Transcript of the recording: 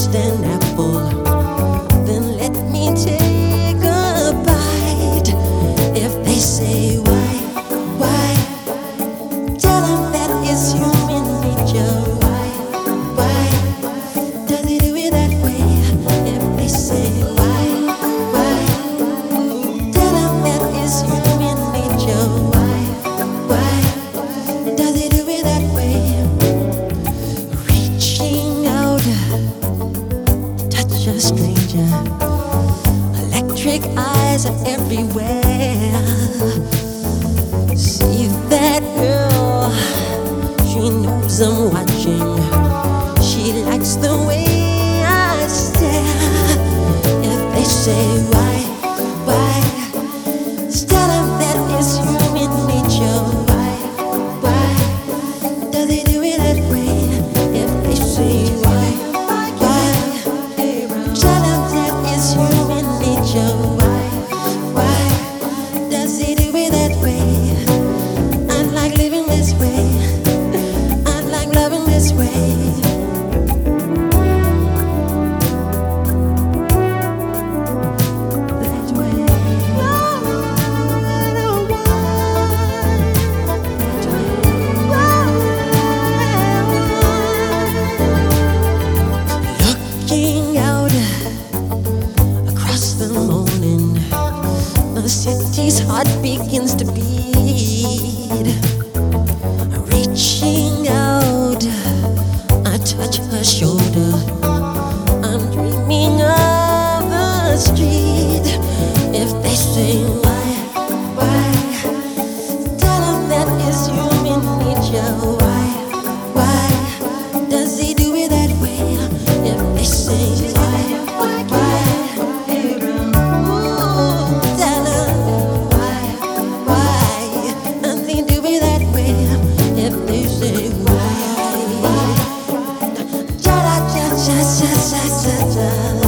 touched an apple, then let me take a bite. If they say why, tell them that it's human nature. Why does he do it that way? If they say why, tell them that it's human nature. Why does he do it that way? Reaching out, touch a stranger. Electric eyes are everywhere. See that girl, she knows I'm watching. She likes the way I stare. If they say why, tell them that it's human nature. Why does he do it that way? If they say why, tell them that it's human nature. Why does he do it that way? I like living this way. I like loving this way. Looking out across the morning, the city's heart begins to beat. Reaching out, I touch her shoulder. I'm dreaming of the street. If they say why, tell them that it's human nature. Why does he do it that way? If they say why, tell them why does he do it that way? If they say why, cha cha cha cha cha cha cha.